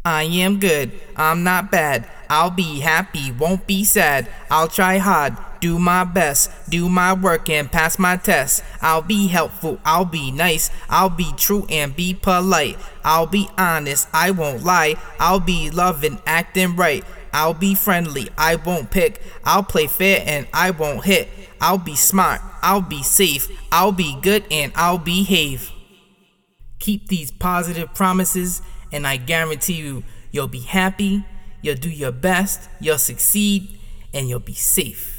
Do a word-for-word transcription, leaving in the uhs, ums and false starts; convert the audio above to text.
I am good, I'm not bad. I'll be happy, won't be sad. I'll try hard, do my best, do my work and pass my tests. I'll be helpful, I'll be nice, I'll be true and be polite. I'll be honest, I won't lie. I'll be loving, acting right. I'll be friendly, I won't pick. I'll play fair and I won't hit. I'll be smart, I'll be safe. I'll be good and I'll behave. Keep these positive promises and I guarantee you, you'll be happy, you'll do your best, you'll succeed, and you'll be safe.